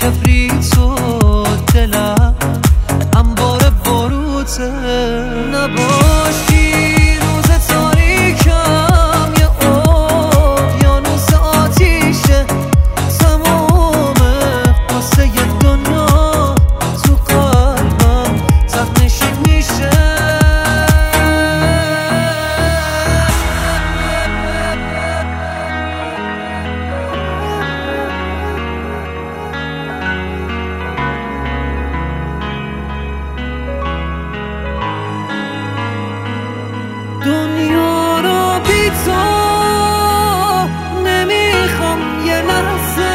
کبریت و دلم انبار باروته. نباشی روز تاریکم یه اقیانوس آتیشه، تمومه قصه دنیا تو قلبم تقنشین میشه. دنیا رو بی تو نمیخوام یه لحظه،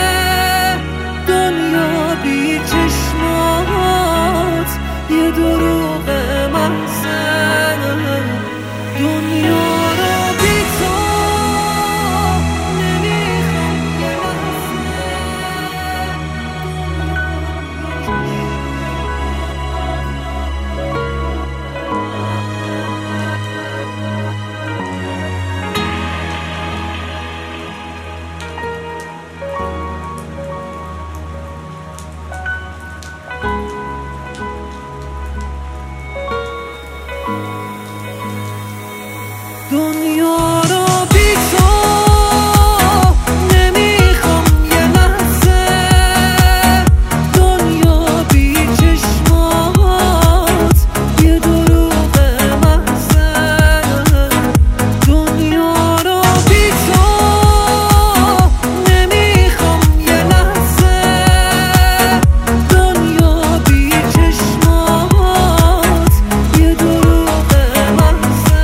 دنیا بی چشمات یه دروغ محضه. دنیا رو بی تو نمیخوام یه لحظه. دنیا رو بی تو نمیخوام یه لحظه، دنیا بی چشمات یه دروغ محضه. دنیا رو بی تو نمیخوام یه لحظه، دنیا بی چشمات یه دروغ محضه.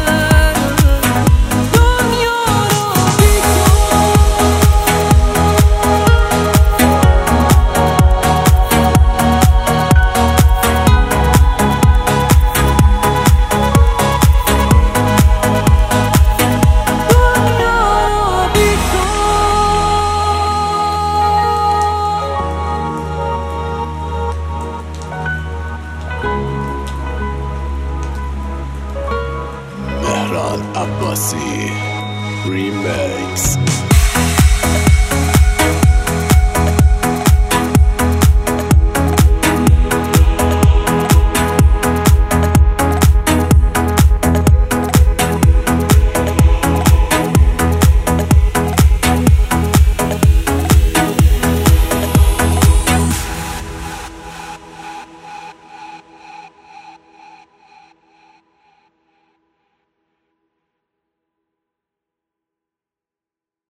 مهران عباسی ریمیکس.